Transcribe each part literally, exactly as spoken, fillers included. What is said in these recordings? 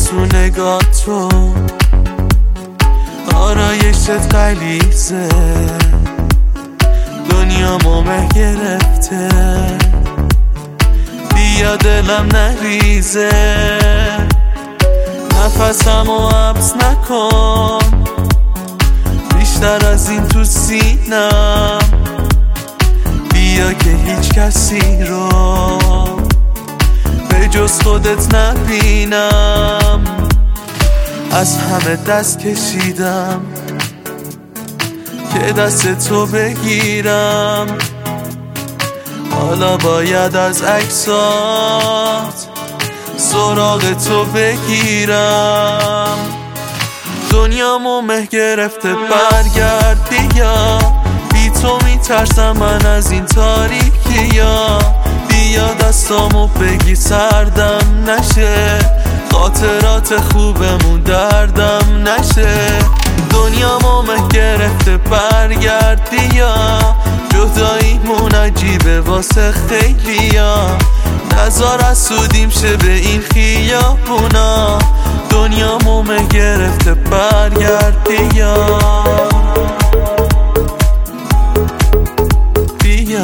تو نگاه تو آرایشت غلیظه، دنیا مه گرفته، بیا دلم نریزه، نفسمو حبس نکن بیشتر از این تو سینم، بیا که هیچ کسی رو به جز خودت نبینم. از همه دست کشیدم که دست تو بگیرم، حالا باید از عکسات سراغ تو بگیرم. دنیامو مه گرفته برگرد بیا، بی تو میترسم من از این تاریکیا، بیا دستامو بگی سردم نشه، خاطرات خوبمون دردم نشه. دنیامو مه گرفته برگرد بیا، جداییمون عجیبه واسه خیلیا، نزار از سودیم شه به این خیابونا. دنیامو مه گرفته برگرد بیا بیا.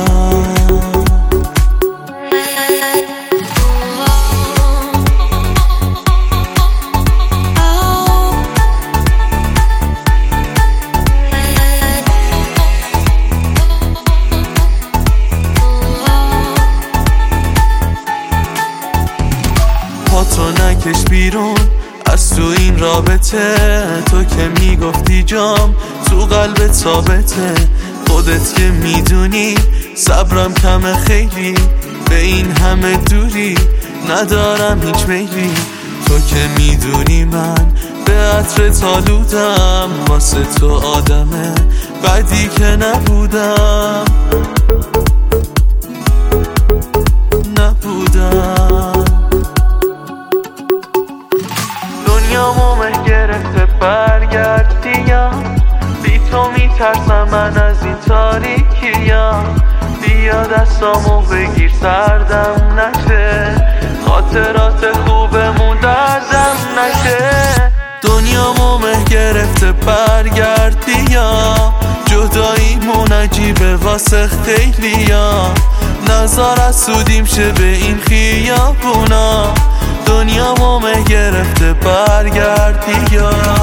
پاتو نکش بیرون از تو این رابطه، تو که میگفتی جام تو قلبت ثابته، خودت که میدونی صبرم کمه خیلی، به این همه دوری ندارم هیچ میلی، تو که میدونی من به عطر تالودم، واسه تو آدمه بعدی که نبودم نبودم. دنیامو مه گرفته برگرد بیا، بی تو میترسم من از این تاریکیا، بیا دستامو بگیر سردم نشه، خاطرات خوبمون دردم نشه. دنیامو مه گرفته برگرد بیا، جداییمون عجیبه واسه خیلیا، نزار از سودیم شه به این خیابونا. دنیامو مه گرفته برگرد بیا.